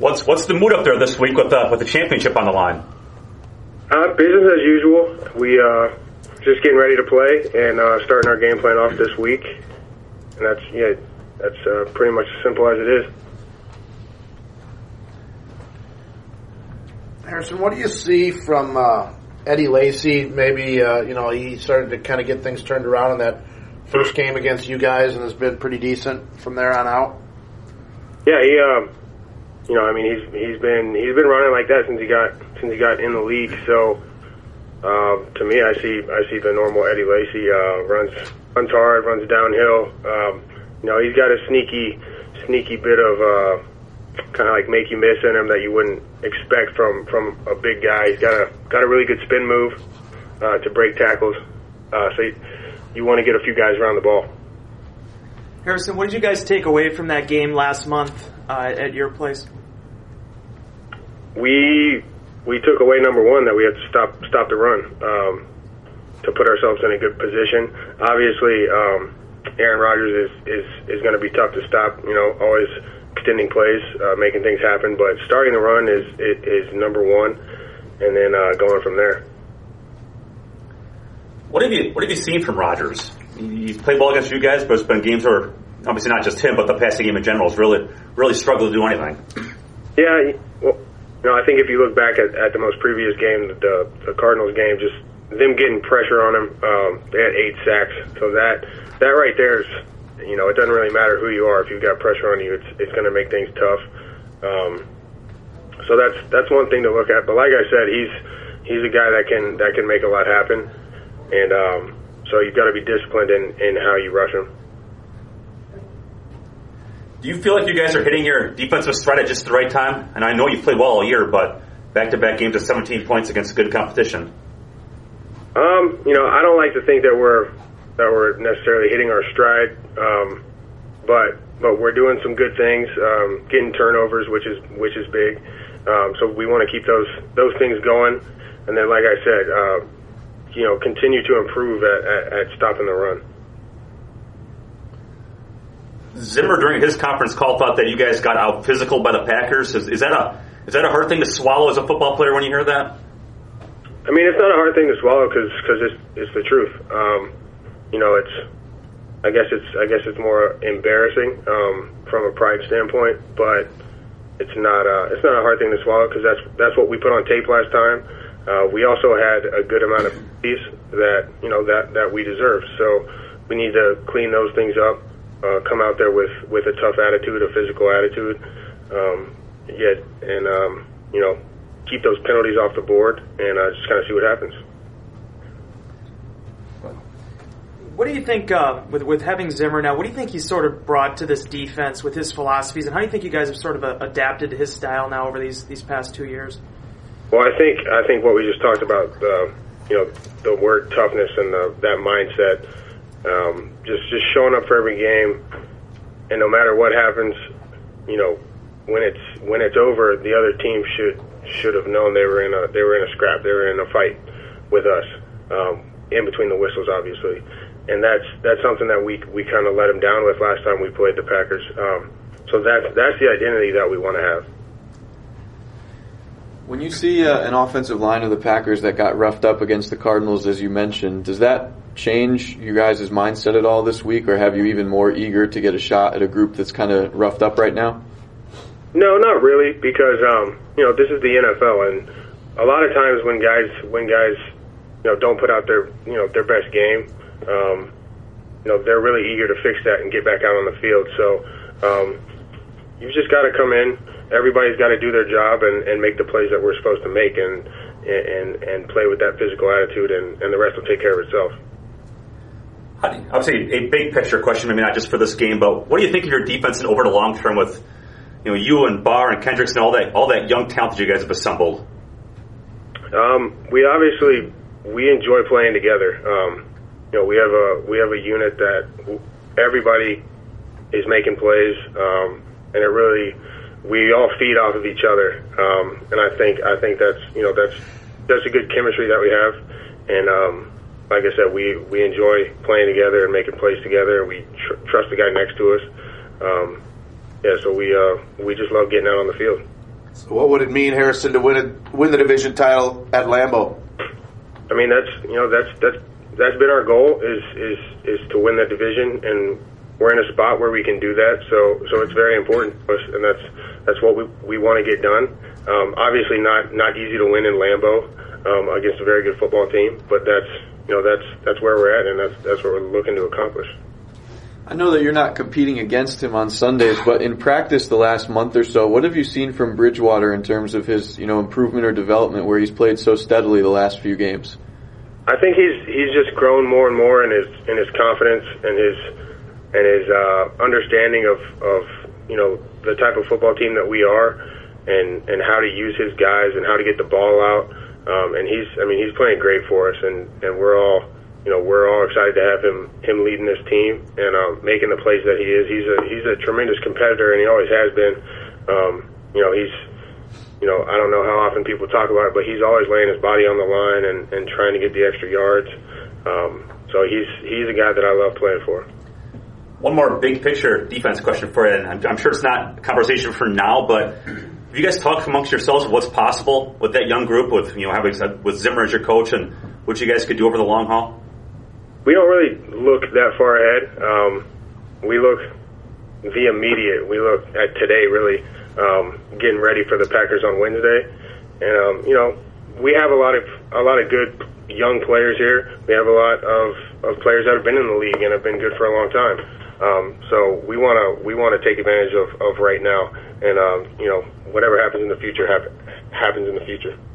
What's the mood up there this week with the championship on the line? Business as usual. We just getting ready to play and starting our game plan off this week, and that's pretty much as simple as it is. Harrison, what do you see from Eddie Lacy? Maybe he started to kind of get things turned around in that first game against you guys, and has been pretty decent from there on out. Yeah, he's been running like that since he got in the league. So to me, I see the normal Eddie Lacy runs hard, runs downhill. He's got a sneaky bit of kind of like make you miss in him that you wouldn't expect from a big guy. He's got a really good spin move to break tackles. So you want to get a few guys around the ball. Harrison, what did you guys take away from that game last month at your place? We took away number one that we had to stop the run to put ourselves in a good position. Obviously, Aaron Rodgers is going to be tough to stop. Always extending plays, making things happen. But starting the run is number one, and then going from there. What have you seen from Rodgers? He's played well against you guys, but it's been games where obviously not just him, but the passing game in general has really struggled to do anything. Yeah, well, I think if you look back at the most previous game, the Cardinals game, just them getting pressure on him, they had 8 sacks. So that right there is, it doesn't really matter who you are. If you've got pressure on you, it's going to make things tough. So that's one thing to look at. But like I said, he's a guy that can make a lot happen, and so you've got to be disciplined in how you rush him. Do you feel like you guys are hitting your defensive stride at just the right time? And I know you've played well all year, but back-to-back games of 17 points against good competition. I don't like to think that we're necessarily hitting our stride, but we're doing some good things, getting turnovers, which is big. So we want to keep those things going, and then, like I said, continue to improve at stopping the run. Zimmer, during his conference call, thought that you guys got out physical by the Packers. Is that a hard thing to swallow as a football player when you hear that? I mean, it's not a hard thing to swallow because it's the truth. I guess it's more embarrassing from a pride standpoint, but it's not a hard thing to swallow because that's what we put on tape last time. We also had a good amount of peace that we deserve. So we need to clean those things up. Come out there with a tough attitude, a physical attitude, keep those penalties off the board, and just kind of see what happens. What do you think, with having Zimmer now, what do you think he's sort of brought to this defense with his philosophies, and how do you think you guys have sort of adapted to his style now over these past 2 years? Well, I think what we just talked about, the word toughness and that mindset, just showing up for every game, and no matter what happens, when it's over, the other team should have known they were in a scrap, they were in a fight with us, in between the whistles, obviously, and that's something that we kind of let them down with last time we played the Packers. So that's the identity that we want to have. When you see an offensive line of the Packers that got roughed up against the Cardinals, as you mentioned, does that change you guys' mindset at all this week, or have you even more eager to get a shot at a group that's kind of roughed up right now? No, not really, because this is the NFL, and a lot of times when guys don't put out their best game, they're really eager to fix that and get back out on the field. So you've just got to come in. Everybody's got to do their job and make the plays that we're supposed to make, and play with that physical attitude, and the rest will take care of itself. Obviously, a big picture question, maybe not just for this game, but what do you think of your defense over the long term with you and Barr and Kendricks and all that young talent that you guys have assembled? We enjoy playing together. We have a unit that everybody is making plays, and it really, we all feed off of each other. And I think that's a good chemistry that we have. And like I said, we enjoy playing together and making plays together. We trust the guy next to us. So we just love getting out on the field. So what would it mean, Harrison, to win the division title at Lambeau? I mean, that's been our goal is to win the division, and we're in a spot where we can do that. So it's very important to us, and that's what we want to get done. Obviously, not easy to win in Lambeau against a very good football team, but that's where we're at, and that's what we're looking to accomplish. I know that you're not competing against him on Sundays, but in practice the last month or so, what have you seen from Bridgewater in terms of his, improvement or development where he's played so steadily the last few games? I think he's just grown more and more in his confidence and his understanding of the type of football team that we are, and how to use his guys and how to get the ball out. And he's playing great for us, and we're all excited to have him leading this team and making the plays that he is. He's a tremendous competitor, and he always has been. I don't know how often people talk about it, but he's always laying his body on the line and trying to get the extra yards. So he's a guy that I love playing for. One more big picture defense question for you, and I'm sure it's not a conversation for now, but have you guys talked amongst yourselves of what's possible with that young group, with with Zimmer as your coach, and what you guys could do over the long haul? We don't really look that far ahead. We look the immediate. We look at today, really, getting ready for the Packers on Wednesday. And we have a lot of good young players here. We have a lot of players that have been in the league and have been good for a long time. So we want to take advantage of right now, and whatever happens in the future happens in the future.